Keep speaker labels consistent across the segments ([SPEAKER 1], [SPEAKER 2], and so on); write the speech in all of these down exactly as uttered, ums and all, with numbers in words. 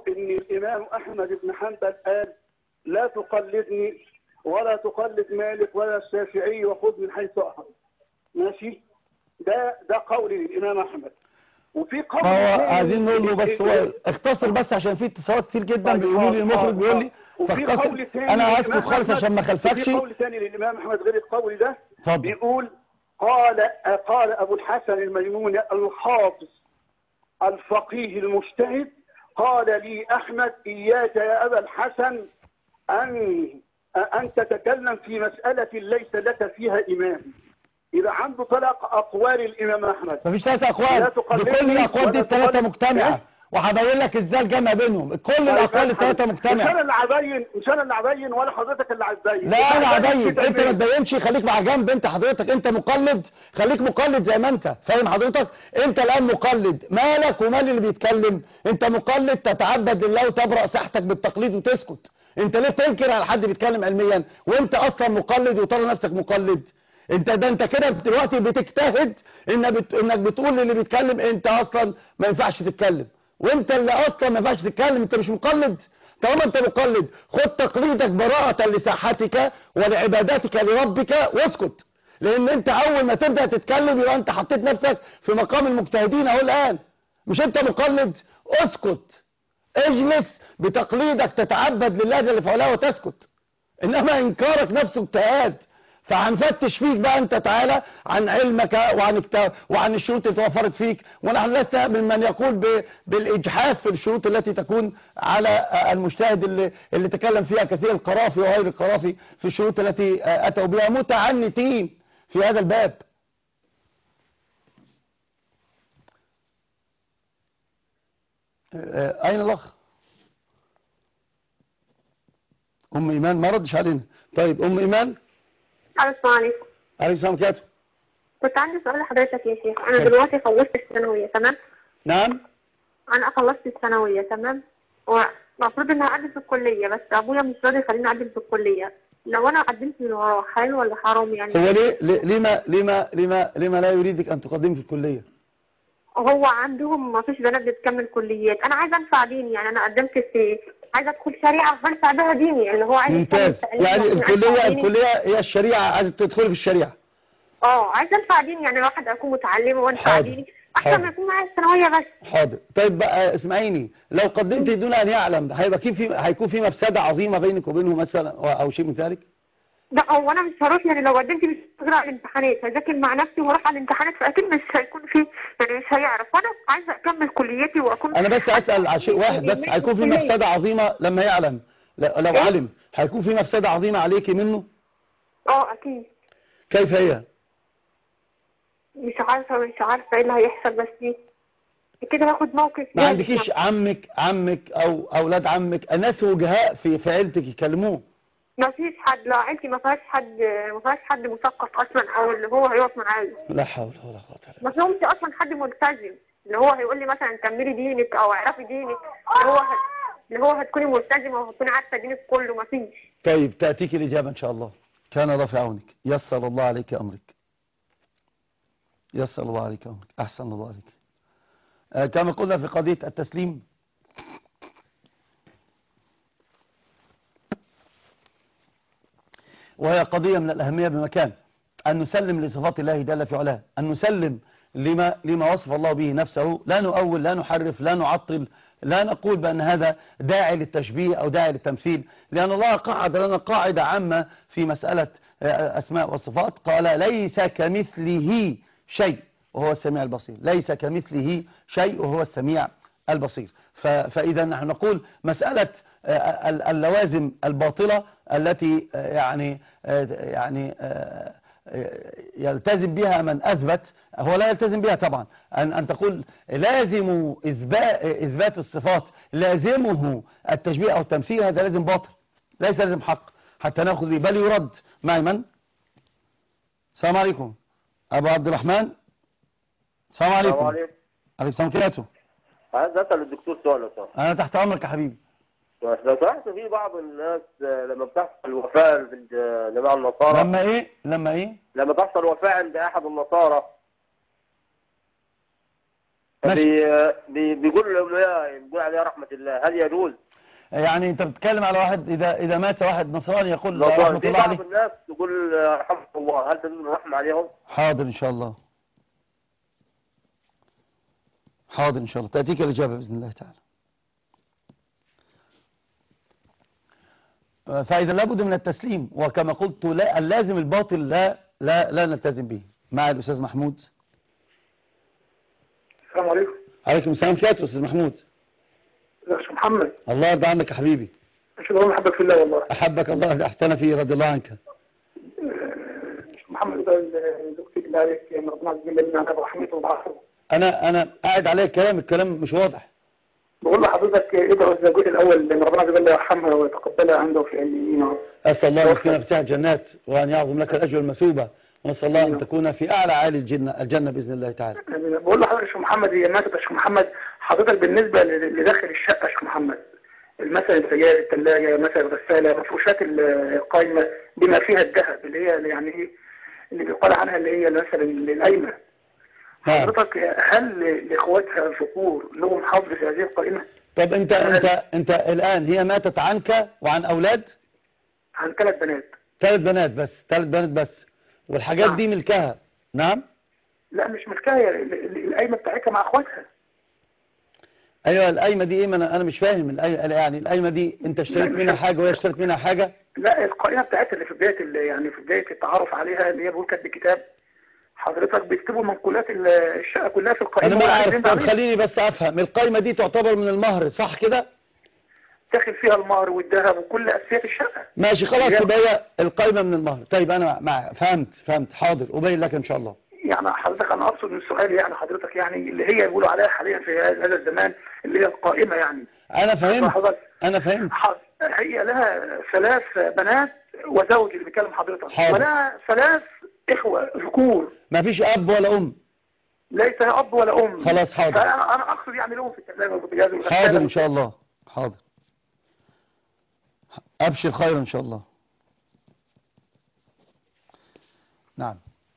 [SPEAKER 1] ان الامام احمد بن حنبل قال لا تقلدني ولا تقلد مالك ولا الشافعي وخذ من حيث اخذ. ماشي؟ ده ده قول الامام احمد. وفي قول
[SPEAKER 2] ما هو عايزين نقول له بس هو اختصر بس عشان في اتصالات كتير جدا
[SPEAKER 1] طيب
[SPEAKER 2] بيقولوا لي المخرج بيقول لي
[SPEAKER 1] وفي
[SPEAKER 2] فاختصر.
[SPEAKER 1] قول ثاني
[SPEAKER 2] انا هسكت
[SPEAKER 1] للإمام
[SPEAKER 2] خالص
[SPEAKER 1] أحمد،
[SPEAKER 2] عشان ما خلفكش.
[SPEAKER 1] وفي قول ثاني للامام احمد غير القول ده.
[SPEAKER 2] اتفضل.
[SPEAKER 1] بيقول قال قال ابو الحسن الميموني الحافظ الفقيه المجتهد قال لي احمد اياك يا ابا الحسن ان ان تتكلم في مساله ليس لك فيها امام. اذا عنده طلاق اقوال الامام احمد
[SPEAKER 2] مفيش ثلاث اقوال، بكل الاقوال دي الثلاثه مجتمعه، وهبين لك ازاي الجمع بينهم. كل الاقوال الثلاثه مجتمعه.
[SPEAKER 1] مش انا اللي هبين مش انا اللي هبين ولا حضرتك اللي هتبين.
[SPEAKER 2] لا انا هبين، انت ما تبينش، خليك مع جنب. انت حضرتك انت مقلد، خليك مقلد زي ما انت فاهم حضرتك. انت الان مقلد، مالك ومال اللي بيتكلم؟ انت مقلد تتعبد لله وتبرأ ساحتك بالتقليد وتسكت. انت ليه تنكر على حد بيتكلم علميا وانت اصلا مقلد وترى نفسك مقلد؟ انت ده انت كده دلوقتي بتجتهد انك بت... انك بتقول للي بيتكلم انت اصلا ما ينفعش تتكلم، وانت اللي اصلا ما ينفعش تتكلم. انت مش مقلد. طالما انت مقلد خد تقليدك براءة لساحتك ولعبادتك لربك واسكت. لان انت اول ما تبدأ تتكلم يبقى انت حطيت نفسك في مقام المجتهدين اهو الان. مش انت مقلد؟ اسكت، اجلس بتقليدك تتعبد لله جل وعلا وتسكت. انما انكارك نفسه اجتهاد. فهنفتش فيك بقى انت تعالى عن علمك وعن كتاب وعن الشروط اللي توفرت فيك. ونحن لسنا من من يقول ب... بالاجحاف في الشروط التي تكون على المجتهد اللي اللي تكلم فيها كثير القرافي وغير القرافي في الشروط التي اتوا بها، متعنتين في هذا الباب. اين الاخ ام ايمان؟ ما ردش علينا. طيب ام ايمان.
[SPEAKER 3] السلام عليكم.
[SPEAKER 2] عليكم السلام عليكم.
[SPEAKER 3] كنت عندي سؤال لحضرتك يا شيخ. انا دلوقتي خلصت الثانويه تمام؟
[SPEAKER 2] نعم.
[SPEAKER 3] انا خلصت الثانويه تمام، والمفروض اني اقدم في الكليه، بس ابويا مش راضي يخليني اقدم في الكليه. لو انا قدمت من وراه حلال ولا حرام يعني؟
[SPEAKER 2] هو ليه لما لما لما لما لا يريدك ان تقدمي في الكليه؟
[SPEAKER 3] هو عندهم ما فيش بنات بتكمل كليات. انا عايزه انفع ديني، يعني انا قدمت في عايزه ادخل شريعه وانفع بها ديني اللي هو عايز.
[SPEAKER 2] ممتاز. يعني الكليه الكليه هي الشريعه، عايزه تدخلي في الشريعه.
[SPEAKER 3] اه عايزه انفع ديني، يعني واحد اكون متعلمه وانفع ديني احسن ما يكون معايا الثانويه بس.
[SPEAKER 2] حاضر. طيب بقى اسمعيني، لو قدمت دون ان يعلم هيبقى في هيكون في مفسده عظيمه بينك وبينه مثلا او شيء من ذلك؟
[SPEAKER 3] لا هو انا مش هروح، يعني لو قدمت مش هقرا على الامتحانات، هذاكر مع نفسي واروح على الامتحانات، فاكيد مش هيكون في يعني مش هيعرف. وانا عايزه اكمل كليتي واكون.
[SPEAKER 2] انا بس اسال على شيء واحد بس، هيكون في مفسده عظيمه لما يعلم؟ لو علم هيكون في مفسده عظيمه عليكي منه؟
[SPEAKER 3] اه اكيد.
[SPEAKER 2] كيف هي؟
[SPEAKER 3] مش عارفه مش عارفه ايه اللي هيحصل، بس دي كده باخد موقف.
[SPEAKER 2] ما عندكيش عمك عمك او اولاد عمك ناس وجهاء في في عيلتك يكلموه؟
[SPEAKER 3] ما فيش حد، لا عيلتي ما فيهاش حد ما فيهاش حد مثقف اصلا او اللي هو هيقف معايا.
[SPEAKER 2] لا حول ولا قوه الا بالله.
[SPEAKER 3] ما فيهمش اصلا حد ملتزم اللي هو هيقول لي مثلا كملي دينك او اعرفي دينك، اللي هو هت... اللي هو هتكوني ملتزمه وهتكوني عارفه دينك كله. ما فيش.
[SPEAKER 2] طيب تاتيك الاجابه ان شاء الله. كان الله في عونك. يسر الله عليك امرك. يسر الله عليك امرك. احسن الله عليك. آه كما قلنا في قضيه التسليم، وهي قضية من الأهمية بمكان، أن نسلم لصفات الله جل في علاه، أن نسلم لما, لما وصف الله به نفسه، لا نؤول، لا نحرف، لا نعطل، لا نقول بأن هذا داعي للتشبيه أو داعي للتمثيل، لأن الله قعد لنا قاعدة عامة في مسألة أسماء والصفات، قال ليس كمثله شيء وهو السميع البصير. ليس كمثله شيء وهو السميع البصير. فإذا نحن نقول مسألة اللوازم الباطلة التي يعني يعني يلتزم بها من أثبت، هو لا يلتزم بها طبعا. أن أن تقول لازم إثبات الصفات لازمه التشبيه أو التمثيل، هذا لازم باطل، ليس لازم حق حتى نأخذ به، بل يرد. معي من؟ السلام عليكم أبو عبد الرحمن. السلام عليكم.
[SPEAKER 4] السلام عليكم.
[SPEAKER 2] عليكم السلام كياته.
[SPEAKER 4] عايز أسأل الدكتور سؤال.
[SPEAKER 2] أنا تحت أمرك يا حبيبي.
[SPEAKER 4] لو سمحت، في بعض الناس لما بتحصل وفاة عند جماعة النصارى.
[SPEAKER 2] لما ايه لما ايه
[SPEAKER 4] لما تحصل وفاة عند احد النصارى بي بي بيقول الأولياء بيقول عليها رحمة الله، هل يجوز؟
[SPEAKER 2] يعني انت بتتكلم على واحد اذا اذا مات واحد نصراني يقول
[SPEAKER 4] لو
[SPEAKER 2] رحمة
[SPEAKER 4] في
[SPEAKER 2] الله عليه؟
[SPEAKER 4] بعض الناس تقول رحمة الله، هل تجوز الرحمة عليهم؟
[SPEAKER 2] حاضر ان شاء الله، حاضر ان شاء الله تأتيك الإجابة بإذن الله تعالى. فإذا لابد من التسليم، وكما قلت لا اللازم الباطل لا لا لا نلتزم به. مع الأستاذ محمود.
[SPEAKER 1] السلام عليكم.
[SPEAKER 2] عليكم السلام ورحمة الله. أستاذ محمود.
[SPEAKER 1] يا أستاذ محمد.
[SPEAKER 2] الله يرضى عنك يا حبيبي.
[SPEAKER 1] أشهد أن أحبك في الله والله.
[SPEAKER 2] أحبك الله أحتنا فيه رضي الله عنك.
[SPEAKER 1] محمد زوجتي بالله عليك ان ربنا عز وجل يمنع عنها برحمته وبعفوه.
[SPEAKER 2] انا انا قاعد عليك كلام الكلام مش واضح.
[SPEAKER 1] بقول لحضرتك ادعو الزوجين الاول ان ربنا عز وجل يرحمها ويتقبلها عنده في عليين.
[SPEAKER 2] اسال الله ان يسكنها في ساحة جنات وان يعظم لك الاجر والمثوبه، ونسال الله ان تكون في اعلى عالي الجنه الجنه باذن الله تعالى.
[SPEAKER 1] بقول لحضرتك يا شيخ محمد، هي ماتت يا شيخ محمد، حضرتك بالنسبه لداخل الشقه يا شيخ محمد، مثلا السجاير، الثلاجه، مثلا الغساله، مفروشات القايمه بما فيها الذهب اللي هي يعني ايه اللي بيقال عنها اللي هي مثلا القايمه، حضرتك هل لاخواتها الذكور لهم حظ في هذه القائمه؟
[SPEAKER 2] طب انت انت انت الان هي ماتت عنك وعن اولاد؟
[SPEAKER 1] عن ثلاث بنات.
[SPEAKER 2] ثلاث بنات بس، ثلاث بنات بس، والحاجات نعم. دي ملكها؟ نعم.
[SPEAKER 1] لا مش ملكها، القايمه بتاعتها مع اخواتها.
[SPEAKER 2] ايوه القايمه دي ايه؟ ما انا انا مش فاهم القايمه، يعني القايمه دي انت اشتريت منها حاجه وهي اشترت منها حاجه؟
[SPEAKER 1] لا القائمه بتاعتها اللي في بدايه اللي يعني في بدايه التعارف عليها اللي هي بيقول كاتب الكتاب، حضرتك بيكتبوا منقولات الشقه كلها في القائمه.
[SPEAKER 2] انا ما اعرف. طب خليني بس افهم، القائمه دي تعتبر من المهر صح كده؟
[SPEAKER 1] داخل فيها المهر والذهب وكل اساسيات الشقه.
[SPEAKER 2] ماشي خلاص يبقى القائمه من المهر. طيب انا مع فهمت فهمت حاضر ابين لك ان شاء الله. يعني
[SPEAKER 1] حضرتك انا اقصد من السؤال يعني حضرتك يعني اللي هي بيقولوا عليها حاليا في هذا الزمان اللي هي القائمه يعني.
[SPEAKER 2] انا فهمت انا فهمت.
[SPEAKER 1] هي لها ثلاث بنات وزوج اللي بيكلم حضرتك،
[SPEAKER 2] حاضر.
[SPEAKER 1] ولها ثلاث اخوه ذكور.
[SPEAKER 2] ما فيش اب ولا ام؟
[SPEAKER 1] ليس اب ولا ام.
[SPEAKER 2] خلاص حاضر.
[SPEAKER 1] فانا انا اقصد يعني لهم في الثلاجه والبوتاجاز والغساله.
[SPEAKER 2] حاضر ان شاء الله حاضر. ابشر خير ان شاء الله. نعم.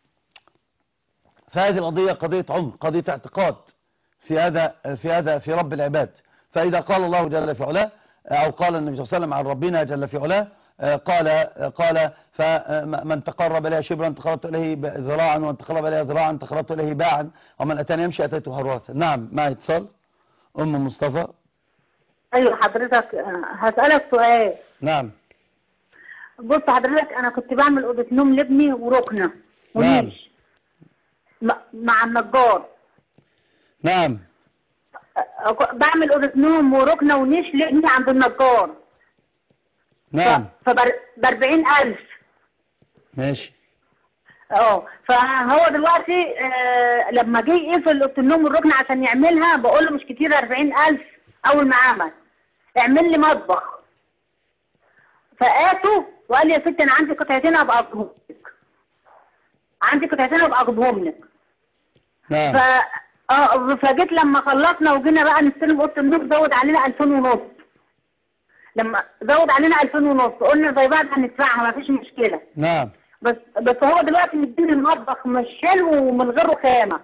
[SPEAKER 2] فهذه القضية قضية عمر، قضية اعتقاد في هذا في هذا في رب العباد. فإذا قال الله جل في علاه أو قال النبي صلى الله عليه وسلم عن ربنا جل في علاه قال قال فمن تقرب إليه شبرا تقربت إليه ذراعا، ومن تقرب إليه ذراعا تقربت إليه باعا، ومن أتاني يمشي أتيته هرولة. نعم معي اتصال. أم مصطفى.
[SPEAKER 5] أيوة حضرتك هسألك سؤال.
[SPEAKER 2] نعم.
[SPEAKER 5] بص حضرتك أنا كنت بعمل أوضة نوم لابني وركنة ونيش مع النجار.
[SPEAKER 2] نعم.
[SPEAKER 5] بعمل أوضة نوم وركنة ونيش لابني عند النجار.
[SPEAKER 2] نعم.
[SPEAKER 5] فبأربعين ألف.
[SPEAKER 2] ماشي.
[SPEAKER 5] اه فهو دلوقتي آه لما جه يقفل أوضة النوم والركنة عشان يعملها بقول له مش كتير أربعين ألف أول ما عمل اعمل لي مطبخ. فقاته وقال لي يا ستي أنا عندي قطعتين أبقى أجيبهم لك. عندي قطعتين أبقى أجيبهم لك.
[SPEAKER 2] نعم.
[SPEAKER 5] ف اه فجيت لما خلصنا وجينا بقى نستلم اوضه النوم زود علينا ألفين ونص. لما زود علينا ألفين ونص قلنا زي بعض هندفعها مفيش مشكله.
[SPEAKER 2] نعم.
[SPEAKER 5] بس بس هو دلوقتي مديني المطبخ مش حلو ومن غير رخامه.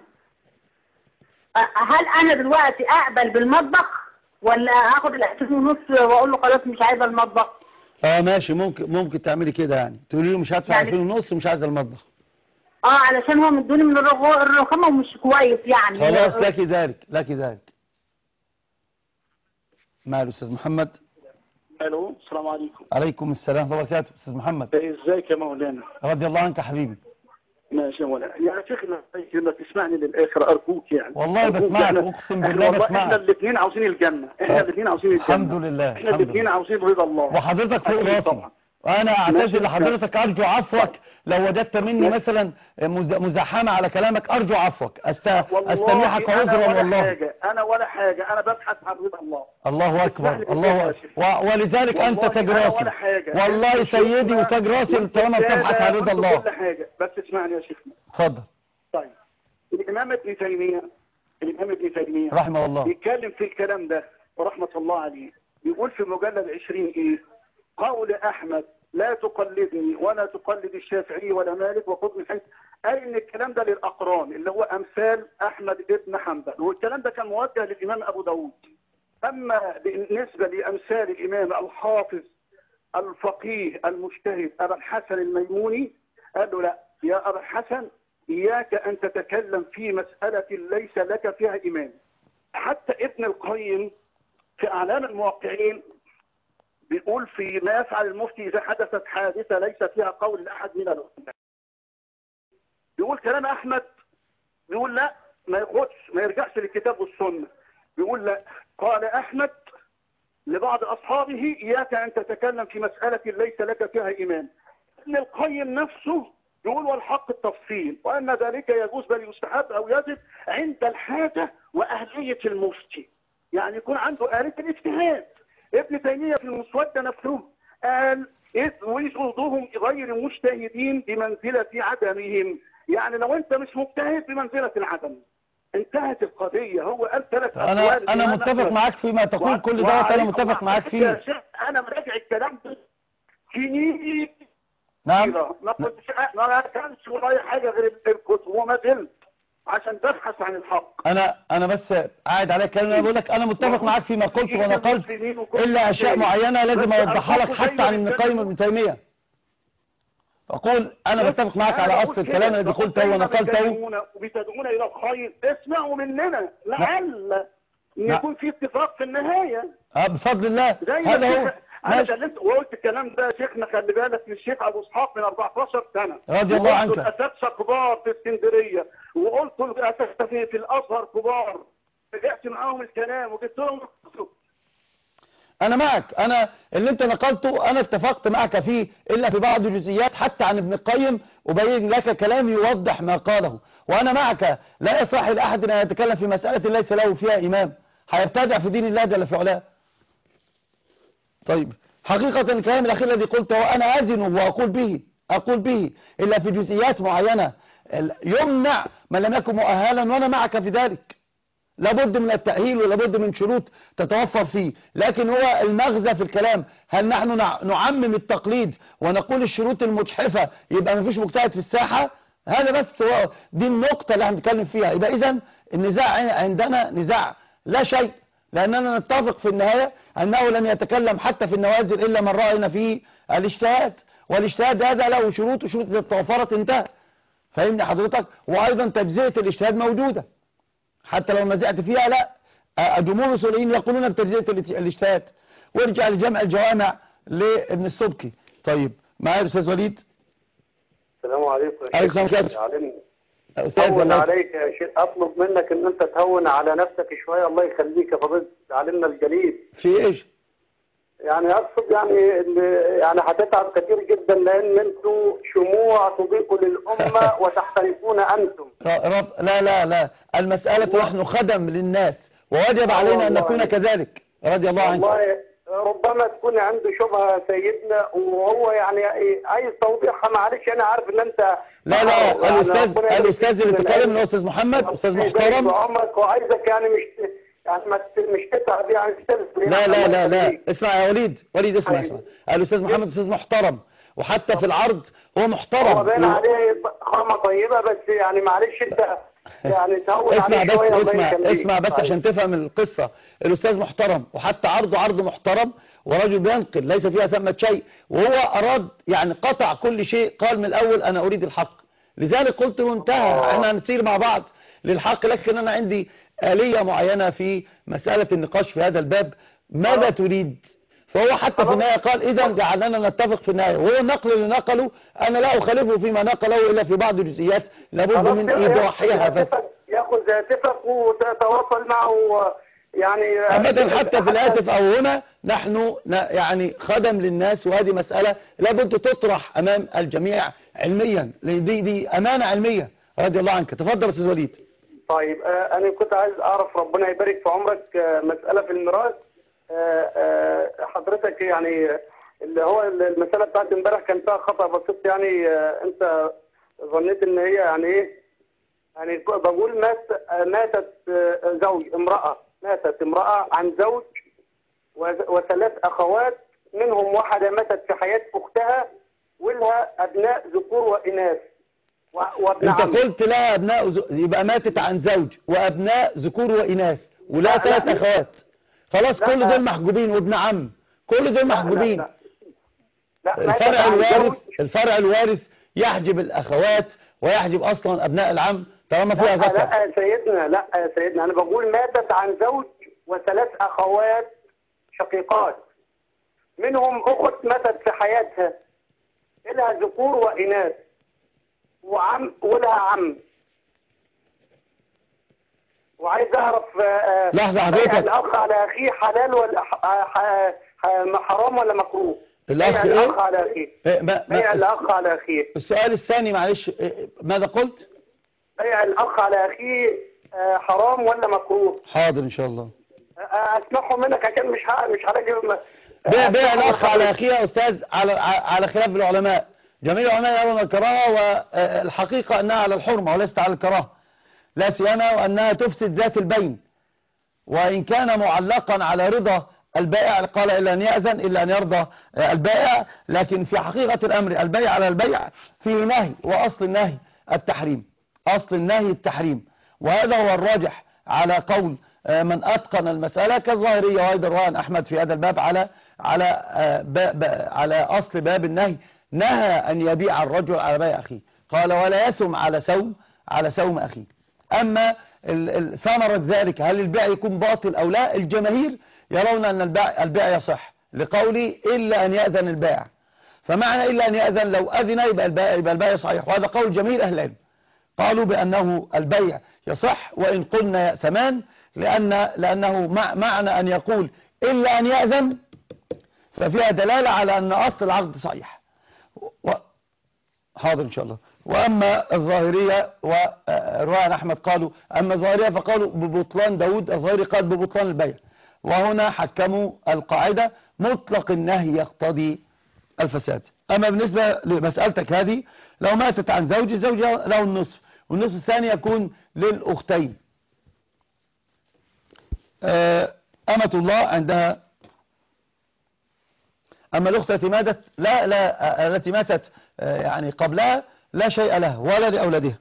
[SPEAKER 5] هل انا دلوقتي اقبل بالمطبخ ولا اخد ال ألفين ونص واقول له خلاص مش عايزه المطبخ؟
[SPEAKER 2] اه ماشي ممكن ممكن تعملي كده يعني تقولي له مش هدفع يعني ألفين ونص ومش عايزه المطبخ.
[SPEAKER 5] اه علشان هو مدوني من الرخامه ومش كويس يعني.
[SPEAKER 2] خلاص لك ذلك لك ذلك. مع الاستاذ محمد.
[SPEAKER 6] الو السلام عليكم.
[SPEAKER 2] عليكم السلام ورحمه الله وبركاته. استاذ محمد
[SPEAKER 6] ازيك يا مولانا؟
[SPEAKER 2] رضي الله عنك يا حبيبي.
[SPEAKER 6] ماشي يا مولانا. يا شيخنا لما تسمعني للاخر ارجوك يعني.
[SPEAKER 2] والله بسمعك اقسم بالله بسمعك.
[SPEAKER 6] احنا الاثنين عاوزين الجنه، احنا الاثنين عاوزين الجنه.
[SPEAKER 2] الحمد لله.
[SPEAKER 6] احنا الاثنين عاوزين رضا الله.
[SPEAKER 2] وحضرتك فوق راسي. وانا اعتذر لحضرتك ارجو عفوك لو وجدت مني مثلا مزاحمه على كلامك ارجو عفوك است... استميحك عذرا والله.
[SPEAKER 6] حاجة. انا ولا حاجه انا ببحث عن رضا الله.
[SPEAKER 2] الله اكبر الله أكبر. و... ولذلك انت تاج راسي والله سيدي وتاج راسي طالما بتبحث عن رضا الله.
[SPEAKER 6] كل حاجه بس اسمعني يا شيخنا.
[SPEAKER 2] اتفضل.
[SPEAKER 6] طيب الامام ابن تيميه الامام ابن تيميه
[SPEAKER 2] رحمه الله
[SPEAKER 6] بيتكلم في الكلام ده ورحمه الله عليه، بيقول في مجلد عشرين ايه؟ قول أحمد لا تقلدني ولا تقلد الشافعي ولا مالك، وخذ من حيث
[SPEAKER 1] قال ان الكلام ده للاقران اللي هو امثال احمد بن حنبل، والكلام ده كان موجه للامام ابو داود. اما بالنسبه لامثال الامام الحافظ الفقيه المجتهد ابا الحسن الميموني قال له لا يا ابا الحسن اياك ان تتكلم في مساله ليس لك فيها امام. حتى ابن القيم في اعلام الموقعين بيقول في ما يفعل المفتي اذا حدثت حادثه ليس فيها قول لاحد من العلماء. بيقول كلام احمد، بيقول لا ما ياخدش ما يرجعش للكتاب والسنه. بيقول لا، قال احمد لبعض اصحابه اياك ان تتكلم في مساله ليس لك فيها امام. ابن القيم نفسه يقول والحق التفصيل، وان ذلك يجوز بل يستحب او يجب عند الحاجه واهليه المفتي، يعني يكون عنده آلة الاجتهاد. ابن تيميه في المسوده نفسه قال إذ وجودهم غير مجتهدين بمنزله عدمهم، يعني لو انت مش مجتهد بمنزله العدم. انتهت القضيه. هو قال ثلاث
[SPEAKER 2] انا
[SPEAKER 1] اقوال.
[SPEAKER 2] انا متفق معاك فيما تقول كل دوت، انا متفق معاك فيه.
[SPEAKER 1] انا مراجع الكلام ده سنين.
[SPEAKER 2] نعم
[SPEAKER 1] ما كنتش ما كانش ورايا حاجه غير الكتب وما زلت عشان ببحث عن الحق.
[SPEAKER 2] انا انا بس قاعد على كلام. انا بقول لك انا متفق معاك فيما قلت ونقلت، الا اشياء معينه لازم اوضحها لك حتى عن ابن القيم وابن تيميه. اقول انا متفق معك على اصل الكلام الذي قلته ونقلته.
[SPEAKER 1] وبتدعونا الى الخير اسمعوا مننا لعل يكون في اتفاق في النهايه.
[SPEAKER 2] اه بفضل الله.
[SPEAKER 1] هذا هو. انا كلمت وقلت الكلام ده يا شيخنا، خلي بالك للشيخ ابو اسحاق من أربعتاشر سنه
[SPEAKER 2] رضي الله عنك.
[SPEAKER 1] الاساتذه كبار في اسكندريه، وقلت الاساتذه في, في الازهر كبار، رجعت معاهم الكلام وجبت لهم الكتب.
[SPEAKER 2] انا معك، انا اللي انت نقلته انا اتفقت معك فيه، الا في بعض الجزئيات حتى عن ابن القيم ابين لك كلام يوضح ما قاله. وانا معك، لا يصح لاحد ان يتكلم في مساله ليس له فيها امام، هيبتدع في دين الله جل في علاه. طيب حقيقه الكلام الاخير الذي قلته انا اذن واقول به اقول به الا في جزئيات معينه يمنع من لم يكن مؤهلا، وانا معك في ذلك. لابد من التأهيل ولابد من شروط تتوفر فيه، لكن هو المغزى في الكلام هل نحن نعمم التقليد ونقول الشروط المجحفة يبقى ما فيش مجتهد في الساحة؟ هذا بس هو دي النقطة اللي هنتكلم فيها. يبقى إذن النزاع عندنا نزاع لا شيء، لأننا نتفق في النهاية أنه لن يتكلم حتى في النوازل إلا من رأينا فيه الاجتهاد، والاجتهاد هذا له شروط، وشروط إذا توفرت انتهى. فهمني حضرتك؟ وأيضا تجزئة الاجتهاد موجودة حتى لو نزعت فيها. لا، جمهور الاصوليين يقولون بتجزئة الاجتهاد. وارجع لجمع الجوامع لابن السبكي. طيب معايا الاستاذ وليد.
[SPEAKER 7] السلام عليكم
[SPEAKER 2] يا شيخ. عليكم
[SPEAKER 7] علمني
[SPEAKER 2] استاذ
[SPEAKER 7] هون
[SPEAKER 2] وليد.
[SPEAKER 7] عليك يا شيخ، اطلب منك ان انت تهون على نفسك شويه، الله يخليك يا فضيله عالمنا الجليل.
[SPEAKER 2] في ايش؟
[SPEAKER 7] يعني اقصد يعني اللي يعني هتتعب كثير جدا، لان انتم شموع تضيء للامه وتحترقون انتم.
[SPEAKER 2] رب لا لا لا المساله نحن خدم للناس وواجب علينا ان نكون كذلك. رضي الله عنك.
[SPEAKER 7] والله ربما تكون عنده شبهه سيدنا وهو يعني عايز توضيحها. معلش انا عارف ان انت
[SPEAKER 2] لا لا الاستاذ الاستاذ اللي بيتكلم هو استاذ محمد، استاذ محترم
[SPEAKER 7] عمرك، وعايزك يعني مش يعني مش تتعب يعني.
[SPEAKER 2] لا لا لا لا اسمع يا وليد، وليد اسمع اسمع الاستاذ محمد استاذ محترم، وحتى في العرض هو محترم.
[SPEAKER 7] هو باين عليه خامه طيبه، بس يعني معلش انت يعني تهون
[SPEAKER 2] اسمع
[SPEAKER 7] عليه
[SPEAKER 2] بس
[SPEAKER 7] شويه.
[SPEAKER 2] اسمع اسمع بس عشان تفهم القصه. الاستاذ محترم، وحتى عرضه عرض محترم، ورجل بينقل ليس فيها ثمة شيء، وهو اراد يعني قطع كل شيء، قال من الاول انا اريد الحق، لذلك قلت له انتهى، احنا هنسير مع بعض للحق. لكن انا عندي آلية معينة في مسألة النقاش في هذا الباب. ماذا تريد؟ فهو حتى في النهاية قال إذا جعلنا نتفق في النهاية، وهو النقل اللي نقله أنا لا أخالفه فيما نقله إلا في بعض الجزئيات لابد من إيضاحها. بس
[SPEAKER 7] ياخذ هاتفك وتتواصل معه يعني
[SPEAKER 2] أبدا، حتى في الهاتف أو هنا نحن يعني خدم للناس، وهذه مسألة لابد تطرح أمام الجميع علميا، لأن دي دي أمانة علمية. رضي الله عنك. تفضل أستاذ وليد.
[SPEAKER 7] طيب آه أنا كنت عايز أعرف، ربنا يبارك في عمرك، آه مسألة في الميراث. آه آه حضرتك يعني اللي هو المسألة بتاعت امبارح كان فيها خطأ بسيط، يعني آه أنت ظنيت إن هي يعني إيه، يعني بقول مات ماتت آه زوج امرأة ماتت امرأة عن زوج وثلاث أخوات، منهم واحدة ماتت في حياة أختها ولها أبناء ذكور وإناث. وابن
[SPEAKER 2] انت
[SPEAKER 7] عم.
[SPEAKER 2] قلت لها ابناء ز... يبقى ماتت عن زوج وابناء ذكور واناث ولا ثلاث اخوات. خلاص
[SPEAKER 7] لا
[SPEAKER 2] كل
[SPEAKER 7] لا.
[SPEAKER 2] دول محجوبين وابن عم كل دول محجوبين.
[SPEAKER 7] لا لا. لا.
[SPEAKER 2] الفرع الوارث الفرع الوارث يحجب الاخوات ويحجب اصلا ابناء العم طالما فيها ذكر.
[SPEAKER 7] لا يا سيدنا، لا يا سيدنا، انا بقول ماتت عن زوج وثلاث اخوات شقيقات، منهم اخت ماتت في حياتها لها ذكور واناث وعم ولها عم. وعايز اعرف
[SPEAKER 2] لحظه حضرتك،
[SPEAKER 7] الاخ على اخيه حلال ولا حرام ولا مكروه؟
[SPEAKER 2] الاخ
[SPEAKER 7] ايه الاخ على اخيه؟
[SPEAKER 2] إيه ما ما
[SPEAKER 7] ايه الاخ على اخيه؟
[SPEAKER 2] السؤال الثاني معلش إيه ماذا قلت؟
[SPEAKER 7] ايه الاخ على اخيه حرام ولا مكروه؟
[SPEAKER 2] حاضر ان شاء الله
[SPEAKER 7] اسمعهم منك عشان مش مش هلاقي
[SPEAKER 2] بيع بيع الاخ على اخيه يا استاذ على على خلاف العلماء. جميع العلماء يرون الكراهه، والحقيقه انها على الحرمه وليست على الكراهه، لا سيما وانها تفسد ذات البين، وان كان معلقا على رضا البائع قال الا ان يأذن الا ان يرضى البائع، لكن في حقيقه الامر البيع على البيع فيه نهي، واصل النهي التحريم، اصل النهي التحريم، وهذا هو الراجح على قول من اتقن المساله كالظاهريه وايضا رواه احمد في هذا الباب على على باب على اصل باب النهي، نهى ان يبيع الرجل على بيع اخيه، قال ولا يسم على سوم على سوم اخيه. اما ثمرة ذلك هل البيع يكون باطل او لا؟ الجماهير يرون ان البيع البيع يصح لقولي الا ان يأذن البائع، فمعنى الا ان يأذن لو اذن يبقى البيع يبقى البيع صحيح، وهذا قول جميع اهل العلم، قالوا بانه البيع يصح وان قلنا يأثمان، لان لانه معنى ان يقول الا ان يأذن ففيها دلالة على ان اصل العقد صحيح. و... حاضر ان شاء الله. واما الظاهرية ورواية احمد قالوا اما الظاهرية فقالوا ببطلان داود، الظاهري قال ببطلان البيع، وهنا حكموا القاعدة مطلق النهي يقتضي الفساد. اما بالنسبة لمسألتك هذه لو ماتت عن زوج، الزوج له النصف والنصف الثاني يكون للاختين. أمة الله عندها، أما الأخت التي ماتت لا لا التي ماتت يعني قبلها لا شيء لها ولا لأولادها.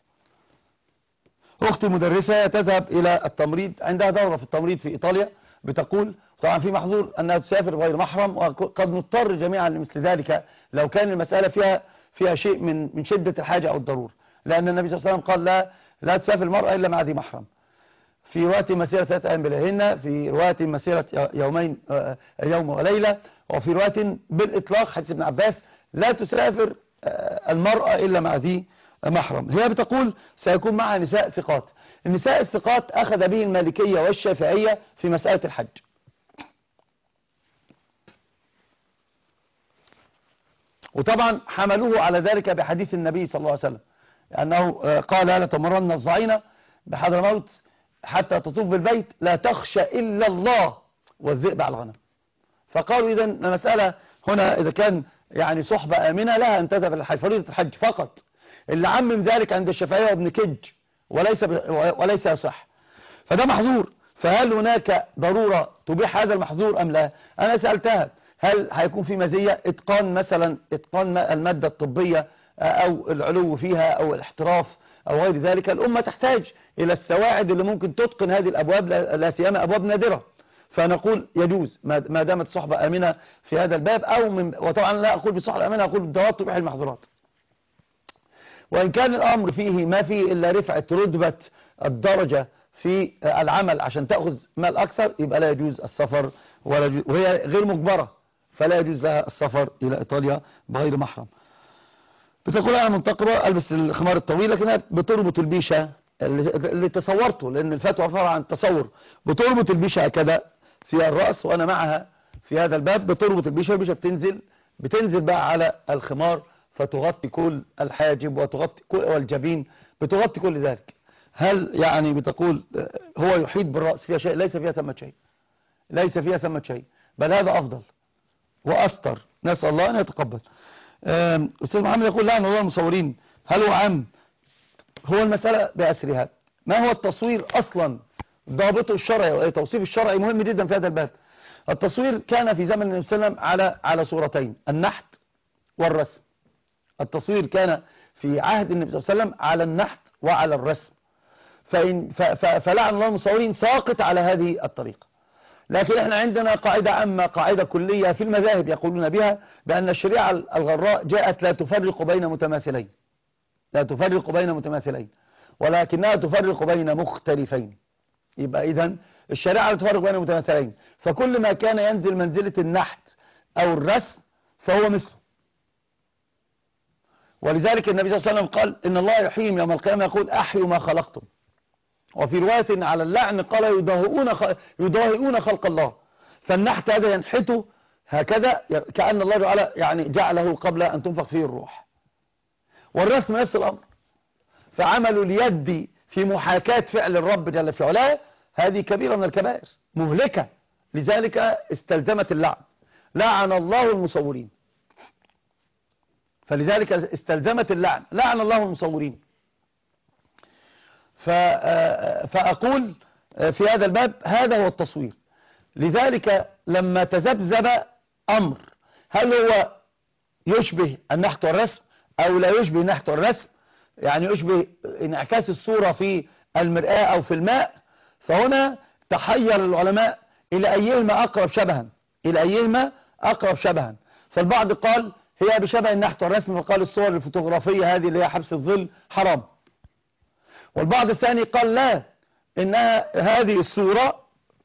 [SPEAKER 2] أختي مدرسة تذهب إلى التمريض، عندها دورة في التمريض في إيطاليا، بتقول طبعا في محظور أنها تسافر غير محرم، وقد نضطر جميعا لمثل ذلك لو كان المسألة فيها فيها شيء من من شدة الحاجة أو الضرورة، لأن النبي صلى الله عليه وسلم قال لا لا تسافر المرأة إلا مع ذي محرم. في رواية مسيرة ثلاثة أيام بلياليهن، في رواية مسيرة يومين يوم وليلة، وفي رواية بالإطلاق حديث ابن عباس لا تسافر المرأة إلا مع ذي محرم. هي بتقول سيكون معها نساء ثقات. النساء الثقات أخذ به المالكية والشافعية في مسألة الحج. وطبعا حملوه على ذلك بحديث النبي صلى الله عليه وسلم أنه قال لا تمرن الضعينة بحضرموت حتى تطوف بالبيت لا تخشى إلا الله والذئب على الغنم. فقالوا إذا المسألة هنا إذا كان يعني صحبة آمنة لها أن تذهب الحج، فريضة الحج فقط. اللي عمم ذلك عند الشافعية وابن كج وليس وليس يصح، فده محظور. فهل هناك ضرورة تبيح هذا المحظور أم لا؟ أنا سألتها هل هيكون في مزية إتقان مثلا إتقان المادة الطبية أو العلو فيها أو الاحتراف أو غير ذلك. الأمة تحتاج إلى السواعد اللي ممكن تتقن هذه الأبواب، لا سيما أبواب نادرة، فنقول يجوز ما دامت صحبة آمنة في هذا الباب. أو من وطبعا لا أقول بصحبة آمنة، أقول بالضوابط تبيح المحظورات. وإن كان الأمر فيه ما فيه إلا رفعة رتبة الدرجة في العمل عشان تأخذ مال أكثر، يبقى لا يجوز السفر، ولا يجوز وهي غير مجبرة، فلا يجوز لها السفر إلى إيطاليا بغير محرم. بتقول أنا منتقبة ألبس الخمار الطويل، لكنها بتربط البيشة اللي تصورته، لأن الفتوى عبارة عن تصور، بتربط البيشة كده في الرأس، وأنا معها في هذا الباب، بتربط البيشة والبيشة بتنزل بتنزل بقى على الخمار فتغطي كل الحاجب وتغطي كل والجبين، بتغطي كل ذلك. هل يعني بتقول هو يحيط بالرأس فيها شيء؟ ليس فيها ثمة شيء، ليس فيها ثمة شيء، بل هذا أفضل وأستر، نسأل الله أن يتقبل. أستاذ محمد يقول لا الله المصورين هل هو عام؟ هو المسألة بأسرها. ما هو التصوير أصلا؟ ضابطه الشرعي والتوصيف الشرعي مهم جدا في هذا الباب. التصوير كان في زمن النبي صلى الله عليه وسلم على على صورتين، النحت والرسم. التصوير كان في عهد النبي صلى الله عليه وسلم على النحت وعلى الرسم، فإن فلعن الله المصورين ساقط على هذه الطريقة. لكن احنا عندنا قاعدة عامة، قاعدة كلية في المذاهب يقولون بها بأن الشريعة الغراء جاءت لا تفرق بين متماثلين، لا تفرق بين متماثلين ولكنها تفرق بين مختلفين. يبقى إذن الشريعة لا تفرق بين متماثلين، فكل ما كان ينزل منزلة النحت أو الرسم فهو مثله. ولذلك النبي صلى الله عليه وسلم قال إن الله يحييهم يوم القيامة يقول أحيوا ما خلقتم. وفي رواية على اللعن قال يضاهئون يضاهئون خلق الله. فالنحت هذا ينحته هكذا كأن الله تعالى يعني جعله قبل أن تنفخ فيه الروح. والرسم نفس الأمر، فعمل اليد في محاكاة فعل الرب جل في علاه هذه كبيرة من الكبائر مهلكة، لذلك استلزمت اللعن. لعن الله المصورين، فلذلك استلزمت اللعن، لعن الله المصورين. فأقول في هذا الباب هذا هو التصوير. لذلك لما تذبذب أمر هل هو يشبه النحت والرسم أو لا يشبه النحت والرسم، يعني يشبه انعكاس الصورة في المرآة أو في الماء، فهنا تحير العلماء إلى أيهما أقرب شبها، إلى أيهما أقرب شبها. فالبعض قال هي بشبه النحت والرسم، وقال الصور الفوتوغرافية هذه اللي هي حبس الظل حرام. والبعض الثاني قال لا، إنها هذه الصورة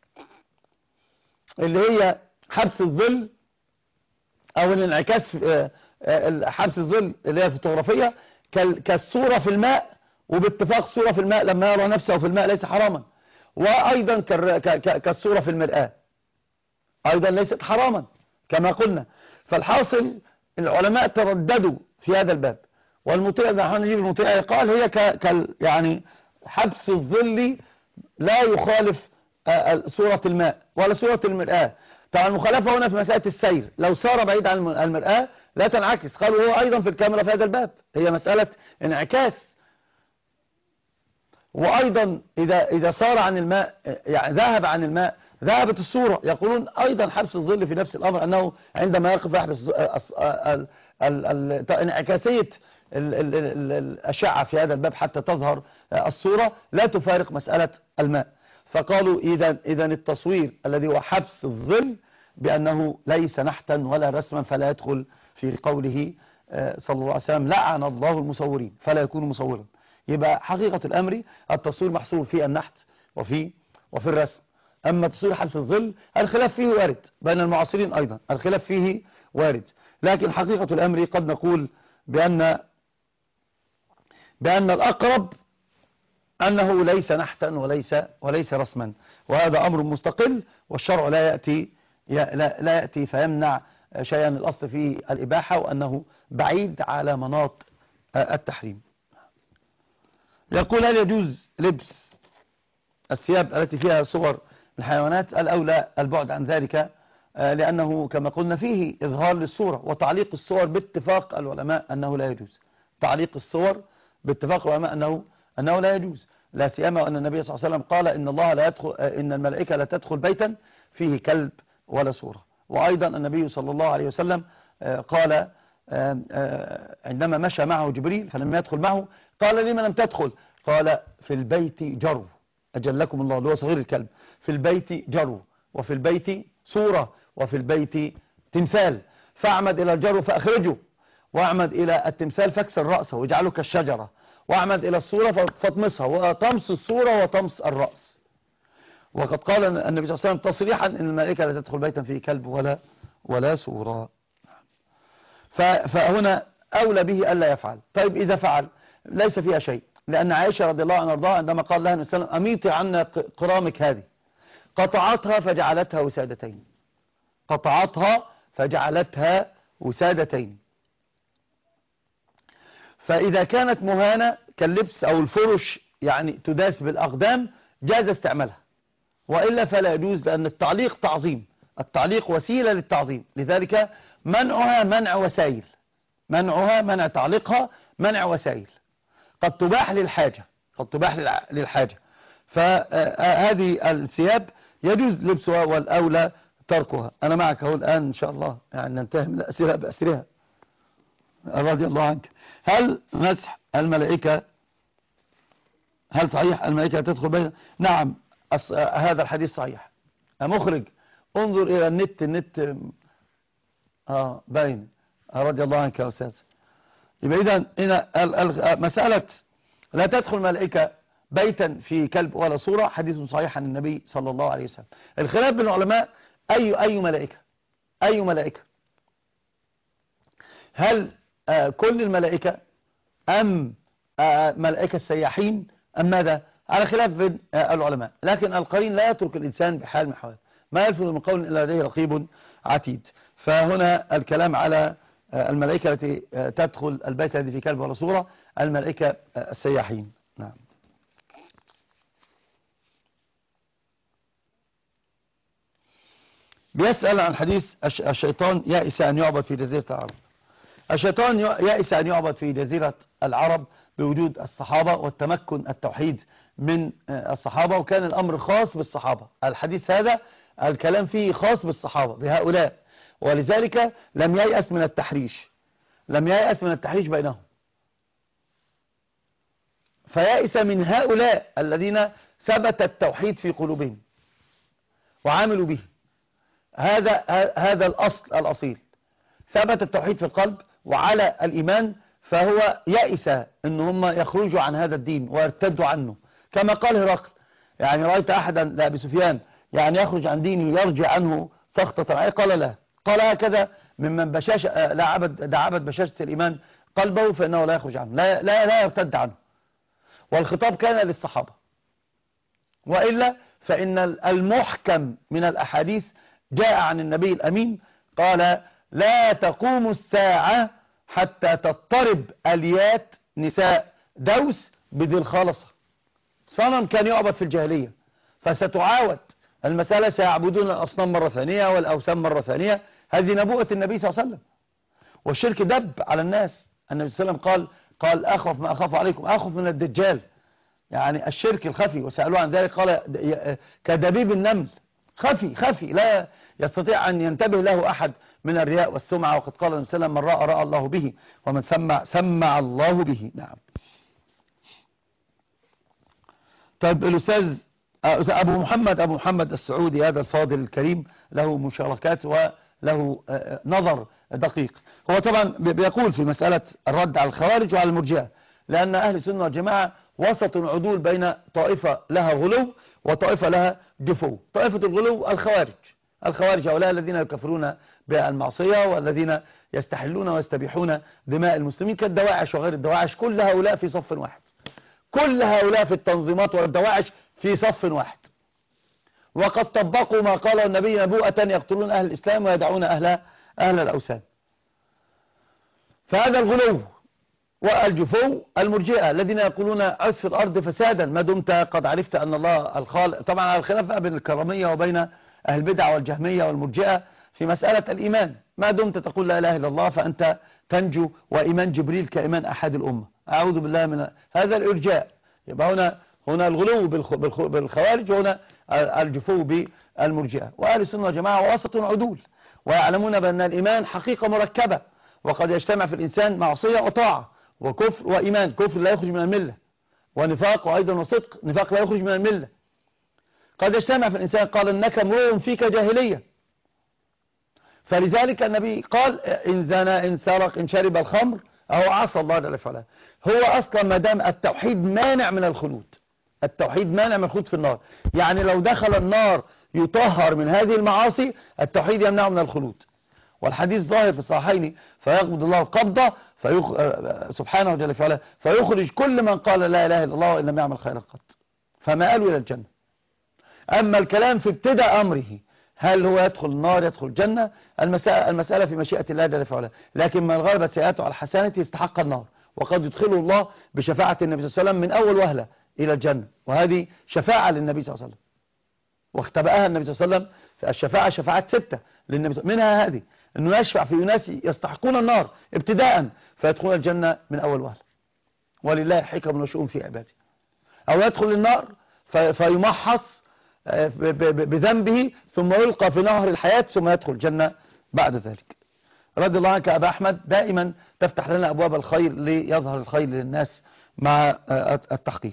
[SPEAKER 2] اللي هي حبس الظل أو الانعكاس حبس الظل اللي هي فوتوغرافية كالصورة في الماء، وباتفاق صورة في الماء لما يرى نفسه في الماء ليس حراما، وأيضا كالصورة في المرآة أيضا ليست حراما كما قلنا. فالحاصل العلماء ترددوا في هذا الباب، والمطيع نحن نجيب المطيع قال هي ك يعني حبس الظل لا يخالف صورة الماء ولا صورة المرآة. طبعا المخالفة هنا في مسألة السير، لو سار بعيد عن المرآة لا تنعكس، قالوا هو أيضا في الكاميرا في هذا الباب هي مسألة انعكاس. وأيضا إذا إذا سار عن الماء يعني ذهب عن الماء ذهبت الصورة، يقولون أيضا حبس الظل في نفس الأمر، أنه عندما يقف يحبس انعكاسية الأشعة في هذا الباب حتى تظهر الصورة لا تفارق مسألة الماء. فقالوا إذا إذا التصوير الذي هو حبس الظل بأنه ليس نحتا ولا رسما فلا يدخل في قوله صلى الله عليه وسلم لعن الله المصورين فلا يكون مصورا. يبقى حقيقة الأمر التصوير محصور في النحت وفي وفي الرسم. أما تصوير حبس الظل الخلاف فيه وارد بين المعاصرين، أيضا الخلاف فيه وارد، لكن حقيقة الأمر قد نقول بأن بأن الأقرب أنه ليس نحتا وليس وليس رسما، وهذا أمر مستقل، والشرع لا يأتي لا, لا يأتي فيمنع شيئا. الأصل في الإباحة وأنه بعيد على مناط التحريم. يقول هل يجوز لبس الثياب التي فيها صور الحيوانات؟ الأولى البعد عن ذلك، لأنه كما قلنا فيه إظهار للصورة، وتعليق الصور باتفاق العلماء أنه لا يجوز. تعليق الصور باتفاق العلماء أنه أنه لا يجوز، لا سيما أن النبي صلى الله عليه وسلم قال إن الله لا يدخل إن الملائكة لا تدخل بيتا فيه كلب ولا صورة. وأيضا النبي صلى الله عليه وسلم قال عندما مشى معه جبريل فلم يدخل معه قال لمن لم تدخل؟ قال في البيت جرو أجلكم الله، اللي هو صغير الكلب، في البيت جرو وفي البيت صورة وفي البيت تمثال، فاعمد إلى الجرو فأخرجه، واعمد إلى التمثال فاكسر رأسه واجعله كالشجرة، واعمد إلى الصورة فاطمسها، وطمس الصورة وطمس الرأس. وقد قال النبي صلى الله عليه وسلم تصريحا إن الملائكة لا تدخل بيتا فيه كلب ولا ولا صورة. فهنا أولى به ألا يفعل. طيب إذا فعل ليس فيها شيء، لأن عائشة رضي الله عنها وارضاها عندما قال لها النبي صلى الله عليه وسلم أميطي عنا قرامك هذه، قطعتها فجعلتها وسادتين، قطعتها فجعلتها وسادتين. فإذا كانت مهانة كاللبس أو الفرش يعني تداس بالأقدام جاز استعمالها، وإلا فلا يجوز، لأن التعليق تعظيم، التعليق وسيلة للتعظيم، لذلك منعها منع وسائل، منعها منع تعليقها منع وسائل، قد تباح للحاجة، قد تباح للحاجة. فهذه الثياب يجوز لبسها والأولى تركها. أنا معك أهو الآن إن شاء الله، يعني ننتهي من الأسئلة بأسرها. رضي الله عنك. هل مسح الملائكة هل صحيح الملائكة تدخل بين؟ نعم هذا الحديث صحيح. مخرج انظر إلى النت النت آه باين. رضي الله عنك يا أستاذ. يبقى إذن هنا مسألة لا تدخل ملائكة بيتا في كلب ولا صورة حديث صحيح عن النبي صلى الله عليه وسلم. الخلاف بين العلماء أي أي ملائكة أي ملائكة هل آه كل الملائكة أم آه ملائكة السياحين أم ماذا؟ على خلاف بين آه العلماء. لكن القرين لا يترك الإنسان بحال من حوال ما يلفظ من قول إلا لديه رقيب عتيد. فهنا الكلام على آه الملائكة التي آه تدخل البيت الذي في كلب ولا صورة الملائكة آه السياحين. نعم. بيسأل عن حديث الشيطان يائس أن يعبد في جزيرة العرب. الشيطان يائس أن يعبد في جزيرة العرب بوجود الصحابة والتمكن التوحيد من الصحابة، وكان الأمر خاص بالصحابة. الحديث هذا الكلام فيه خاص بالصحابة بهؤلاء، ولذلك لم ييأس من التحريش لم ييأس من التحريش بينهم، فيائس من هؤلاء الذين ثبت التوحيد في قلوبهم وعاملوا به. هذا هذا الأصل الأصيل، ثبت التوحيد في القلب وعلى الإيمان، فهو يائس ان هم يخرجوا عن هذا الدين ويرتدوا عنه، كما قال هرقل يعني رأيت أحدا لأبي سفيان يعني يخرج عن دينه يرجع عنه سخطة، قال لا، قال هكذا ممن بشاش لا عبد دا عبد بشاشة الإيمان قلبه فإنه لا يخرج عنه، لا, لا, لا يرتد عنه. والخطاب كان للصحابة، وإلا فإن المحكم من الأحاديث جاء عن النبي الأمين قال لا تقوم الساعة حتى تضطرب أليات نساء دوس بذي الخالصة. صنم كان يعبد في الجاهلية فستعاود المسألة، سيعبدون الأصنام مرة ثانية والأوثان مرة ثانية. هذه نبوءة النبي صلى الله عليه وسلم. والشرك دب على الناس. النبي صلى الله عليه وسلم قال قال أخف ما أخاف عليكم أخف من الدجال، يعني الشرك الخفي. وسألوه عن ذلك قال كدبيب النمل، خفي خفي لا يستطيع أن ينتبه له أحد من الرياء والسمعة. وقد قال النبي صلى الله عليه وسلم من رأى رأى الله به ومن سمع سمع الله به. نعم. طيب الأستاذ أبو محمد أبو محمد السعودي هذا الفاضل الكريم له مشاركات وله نظر دقيق. هو طبعا بيقول في مسألة الرد على الخوارج وعلى المرجئة، لأن أهل السنة والجماعة وسط عدول بين طائفة لها غلو وطائفة لها جفو. طائفة الغلو الخوارج الخوارج هؤلاء الذين يكفرون بالمعصية والذين يستحلون ويستبيحون دماء المسلمين كالدواعش وغير الدواعش، كل هؤلاء في صف واحد، كل هؤلاء في التنظيمات والدواعش في صف واحد، وقد طبقوا ما قاله النبي نبوءة يقتلون أهل الإسلام ويدعون أهل أهل الأوثان. فهذا الغلو والجفو المرجئة الذين يقولون عث في الأرض فسادا ما دمت قد عرفت أن الله الخالق. طبعا على الخلاف بين الكرامية وبين أهل البدع والجهمية والمرجئة في مسألة الإيمان، ما دمت تقول لا إله إلا الله فأنت تنجو، وإيمان جبريل كإيمان أحد الأمة. أعوذ بالله من هذا الإرجاء. يبقى هنا هنا الغلو بالخوارج وهنا الجفو بالمرجئة. وأهل السنة والجماعة وسط عدول ويعلمون بأن الإيمان حقيقة مركبة، وقد يجتمع في الإنسان معصية وطاعة وكفر وإيمان. كفر لا يخرج من الملة، ونفاق وأيضا وصدق نفاق لا يخرج من الملة. قد يجتمع في الإنسان قال إنك امرؤ فيك جاهلية، فلذلك النبي قال إن زنى إن سرق إن شرب الخمر أو عصى الله جل وعلا. هو أصلا ما دام التوحيد مانع من الخلود، التوحيد مانع من الخلود في النار، يعني لو دخل النار يطهر من هذه المعاصي التوحيد يمنعه من الخلود. والحديث ظاهر في الصحيحين فيقبض الله القبضة فيخ... سبحانه وجل وعلا فيخرج كل من قال لا إله إلا الله وإن لم يعمل خيرا قط فما قالوا إلى الجنة. أما الكلام في ابتداء أمره هل هو يدخل النار يدخل الجنة، المسألة, المسألة في مشيئة الله جل وعلا. لكن من غلبت سيئاته على حسناته يستحق النار، وقد يدخله الله بشفاعة النبي صلى الله عليه وسلم من أول وهلة إلى الجنة، وهذه شفاعة للنبي صلى الله عليه وسلم واختبأها النبي صلى الله عليه وسلم. الشفاعة شفاعات ستة للنبي صلى الله عليه وسلم، منها هذه أنه يشفع في ناس يستحقون النار ابتداء فيدخلون الجنة من أول وهلة، ولله حكم وشؤون في عباده. أو يدخل النار فيمحص بذنبه ثم يلقى في نهر الحياة ثم يدخل الجنة بعد ذلك. رضي الله عنك أبا أحمد، دائما تفتح لنا أبواب الخير ليظهر الخير للناس مع التحقيق.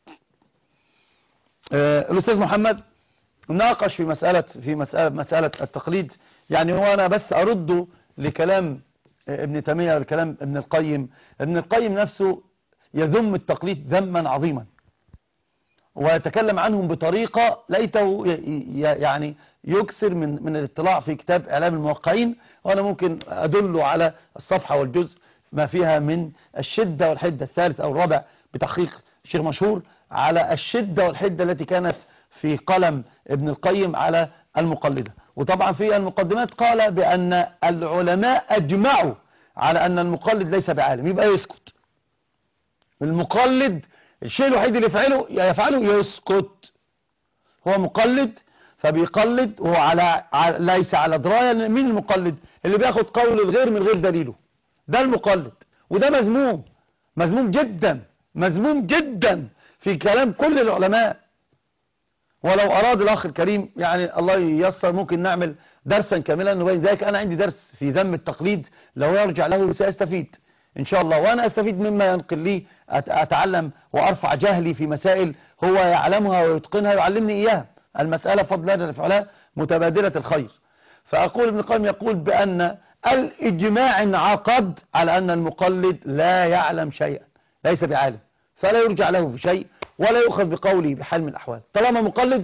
[SPEAKER 2] الأستاذ محمد ناقش في مسألة في مسألة, مسألة التقليد، يعني هو أنا بس أرد لكلام ابن تيمية ولكلام ابن القيم. ابن القيم نفسه يذم التقليد ذما عظيما، ويتكلم عنهم بطريقة ليته يعني يكسر من من الاطلاع في كتاب إعلام الموقعين، وأنا ممكن أدل على الصفحة والجزء ما فيها من الشدة والحدة، الثالث أو الرابع بتحقيق شيخ مشهور، على الشدة والحدة التي كانت في قلم ابن القيم على المقلدة. وطبعا في المقدمات قال بأن العلماء أجمعوا على أن المقلد ليس بعالم، يبقى يسكت. المقلد الشيء الوحيد اللي يفعله يفعله يسكت، هو مقلد فبيقلد وهو على ليس على دراية. مين المقلد؟ اللي بياخد قول الغير من غير دليله، ده المقلد، وده مذموم مذموم جدا مذموم جدا في كلام كل العلماء. ولو أراد الأخ الكريم يعني الله ييسر ممكن نعمل درسا كاملا نبين ذلك. أنا عندي درس في ذم التقليد، لو يرجع له سأستفيد إن شاء الله، وأنا أستفيد مما ينقل لي، أتعلم وأرفع جهلي في مسائل هو يعلمها ويتقنها ويعلمني إياها. المسألة فضل الله لفعلها متبادلة الخير. فأقول ابن القيم يقول بأن الإجماع انعقد على أن المقلد لا يعلم شيئا، ليس بعالم، فلا يرجع له في شيء ولا يؤخذ بقوله بحال من الأحوال. طالما مقلد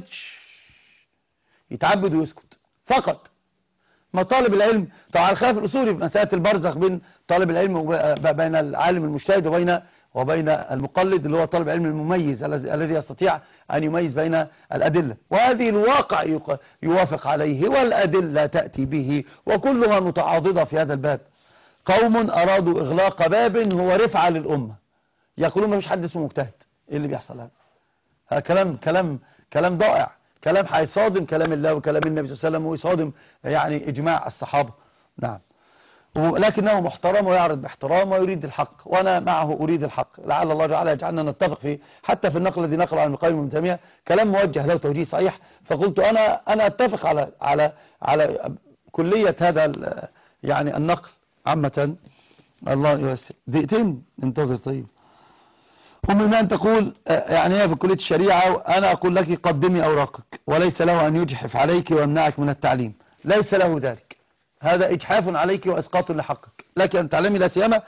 [SPEAKER 2] يتعبد ويسكت فقط. ما طالب العلم طبعا الخلاف الأصولي في مسألة البرزخ بين طالب العلم وبين العالم المجتهد وبين وبين المقلد اللي هو طالب العلم المميز الذي يستطيع أن يميز بين الأدلة، وهذه الواقع يوافق عليه والأدلة تأتي به، وكلها متعاضدة في هذا الباب. قوم أرادوا إغلاق باب هو رفعة للأمة، يقولون ما فيش حد اسمه مجتهد. ايه اللي بيحصل هذا؟ هذا كلام كلام كلام ضائع، كلام هيصادم كلام الله وكلام النبي صلى الله عليه وسلم، ويصادم يعني إجماع الصحابة. نعم، ولكنه محترم ويعرض باحترام ويريد الحق، وأنا معه أريد الحق. لعل الله تعالى يجعلنا نتفق فيه، حتى في النقل الذي نقل عن ابن القيم وابن تيمية كلام موجه له توجيه صحيح، فقلت أنا أنا أتفق على على على كلية هذا يعني النقل عامة. الله يوسع. دقيقتين انتظر. طيب أم إيمان تقول يعني هي في كلية الشريعة، أنا أقول لك قدمي أوراقك، وليس له أن يجحف عليك ويمنعك من التعليم، ليس له ذلك، هذا إجحاف عليك وإسقاط لحقك. لك أن تعلمي لا سيما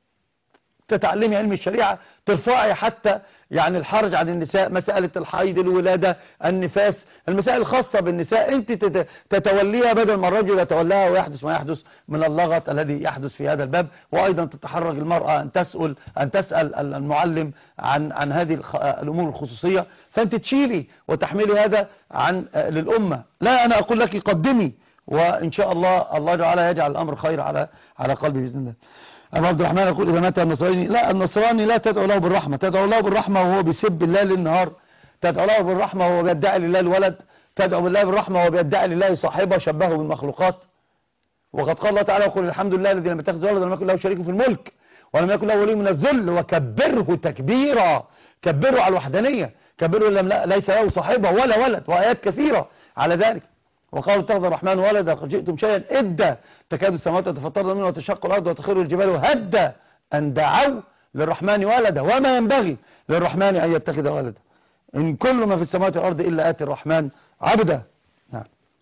[SPEAKER 2] تتعلمي علم الشريعة، ترفعي حتى يعني الحرج عن النساء، مسألة الحيض، الولادة، النفاس، المسائل الخاصة بالنساء أنت تتوليها بدل ما الرجل يتولاها ويحدث ما يحدث من اللغط الذي يحدث في هذا الباب. وأيضا تتحرج المرأة أن تسأل أن تسأل المعلم عن عن هذه الأمور الخصوصية، فأنت تشيلي وتحملي هذا عن للأمة. لا، أنا أقول لك قدمي، وإن شاء الله الله تعالى يجعل الأمر خير على على قلبي بإذن الله. أبو عبد الرحمن يقول إذا مات النصراني، لا، النصراني لا تدعو له بالرحمة، تدعو له بالرحمة وهو بيسب الله للنهار، تدعو له بالرحمة وهو بيدعي لله الولد، تدعو بالله بالرحمة وهو بيدعي لله صاحبه شبهه بالمخلوقات. وقد قال الله تعالى وقل الحمد لله الذي لم يتخذ ولدا ولم يكن له شريك في الملك ولم يكن له ولي من الذل وكبره تكبيرا. كبره على الوحدانية، كبره لم ليس له صاحبه ولا ولد، وآيات كثيرة على ذلك. وقالوا اتخذ الرحمن ولدا قد جئتم شيئا إدا تكاد السماوات تتفطرن منه وتشق الأرض وتخر الجبال هدا أن دعوا للرحمن ولدا وما ينبغي للرحمن أن يتخذ ولدا إن كل ما في السماوات والأرض إلا آتي الرحمن عبدا. نعم.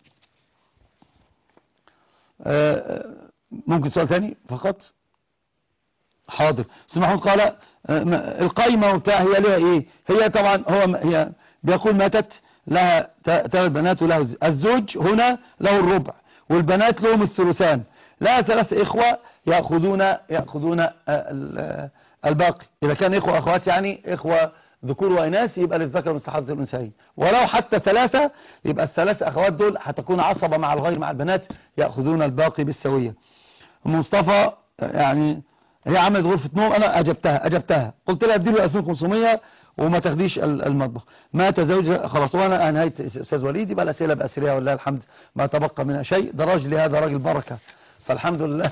[SPEAKER 2] ممكن سؤال ثاني فقط؟ حاضر. سمحوا قال القايمة وبتاع هي لها إيه؟ هي طبعا هو هي بيقول ماتت لها ثلاث بنات وله الزوج هنا له الربع والبنات لهم الثلثان، لها ثلاث إخوة يأخذون يأخذون الباقي. إذا كان إخوة أخوات يعني إخوة ذكور وإناث يبقى للذكر مثل حظ الأنثيين، ولو حتى ثلاثة يبقى الثلاث أخوات دول هتكون عصبة مع الغير مع البنات يأخذون الباقي بالسوية. مصطفى يعني هي عملت غرفة نوم، أنا أجبتها أجبتها قلت لها اديله ألفين وخمسمية وما تاخديش المطبخ. مات زوجها خلاص، وانا انهيت استاذ وليد، يبقى الاسئله باسئله والله الحمد ما تبقى منها شيء. ده راجل هذا راجل بركه فالحمد لله.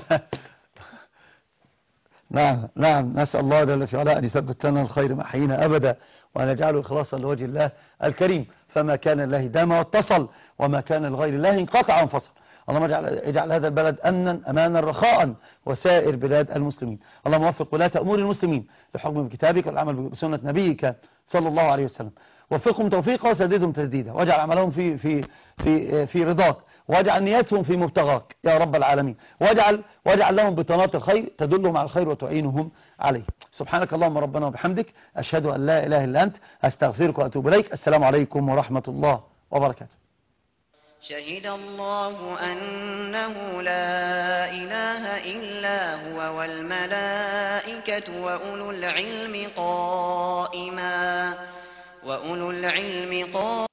[SPEAKER 2] نعم نعم، نسال الله جل في علاه ان يثبت لنا الخير ما حيينا ابدا، وان يجعله اخلاصا لوجه الله الكريم. فما كان لله دام واتصل، وما كان لغير الله انقطع وانفصل. اللهم اجعل, اجعل هذا البلد أمنا أمانا رخاء وسائر بلاد المسلمين. اللهم وفق ولاة أمور المسلمين للحكم بكتابك والعمل بسنة نبيك صلى الله عليه وسلم. وفقهم توفيقا وسددهم تسديدا، واجعل عملهم في في في في رضاك، واجعل نياتهم في مبتغاك يا رب العالمين، واجعل واجعل لهم بطانات الخير تدلهم على الخير وتعينهم عليه. سبحانك اللهم ربنا وبحمدك، أشهد أن لا إله إلا أنت، أستغفرك وأتوب إليك. السلام عليكم ورحمة الله وبركاته.
[SPEAKER 8] شهد الله أنه لا إله إلا هو والملائكة وأولو العلم قائما وأولو العلم قائما